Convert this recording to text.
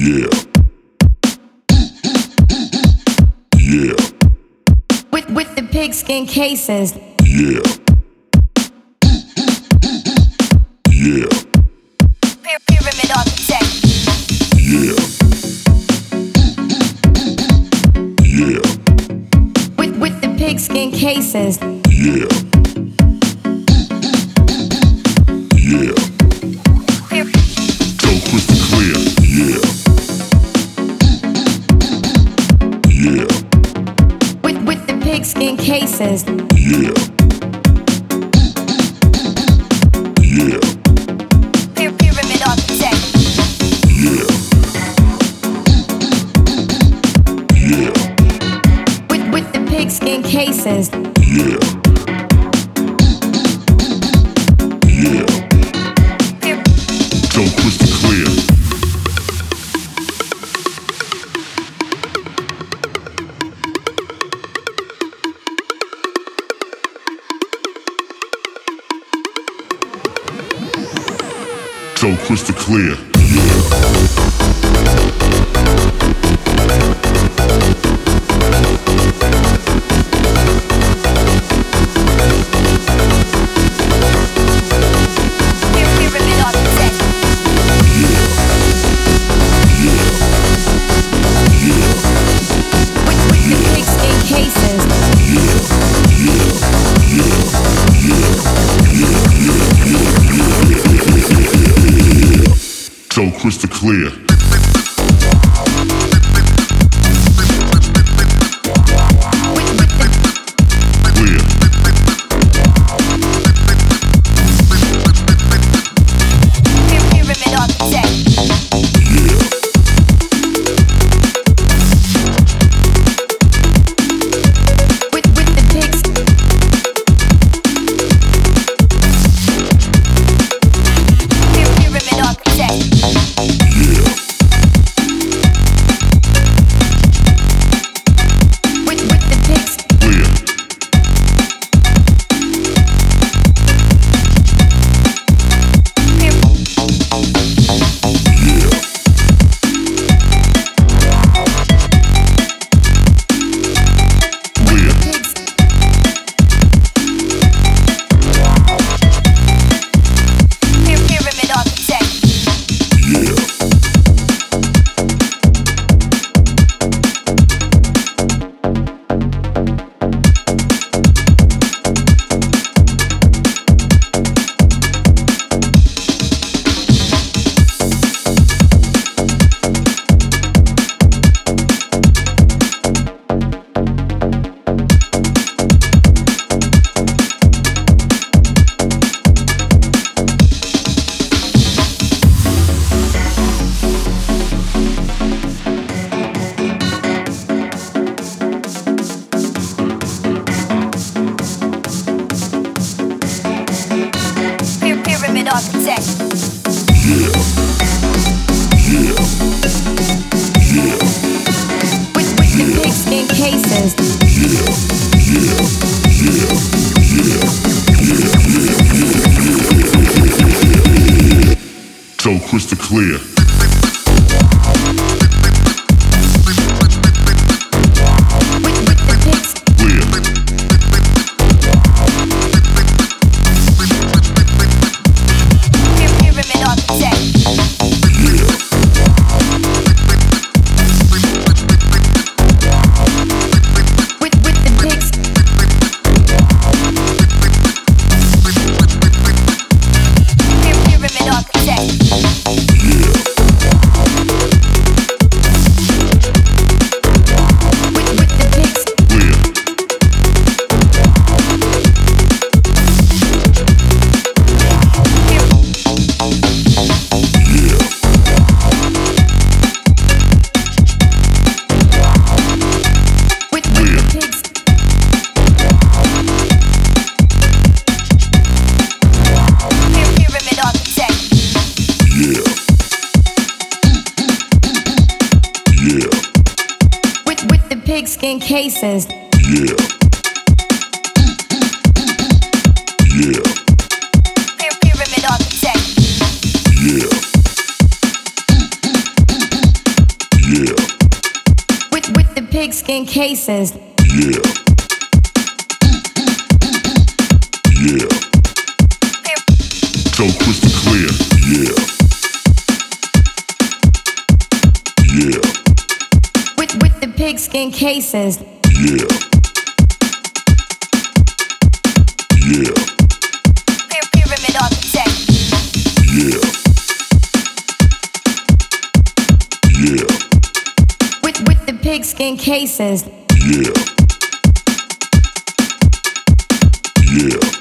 Yeah. Yeah. With the pigskin cases. Yeah. Yeah. Pyramid architect. Yeah. Yeah. With the pigskin cases. Yeah. Yeah. So crystal clear. Yeah. Yeah. With the pigskin cases. Yeah. Yeah. Pyramid architect. Yeah. Yeah. With the pigskin cases. Yeah. Yeah. So crystal clear. So crystal clear. Pyramid architect. With the pigskin cases. So crystal clear. Clear. Pyramid architect. With the pigs. Pyramid architect. With the pigs. Clear. Clear. Pyramid architect. Yeah. Pyramid architect. With the pigskin cases. So crystal clear. With the pigs. Clear. Pyramid architect. With the pigs. Pyramid architect. With the pigs. Clear. With the pigs. Pyramid architect. Yeah. Yeah. With the pigskin cases. Yeah. Yeah. Pyramid architect. Yeah. pigskin cases. Yeah. Yeah. So crystal clear. Yeah. Yeah. With the pigskin cases. Yeah. Yeah. Pyramid architect. Yeah. Yeah. With the pigskin cases. Yeah. Yeah.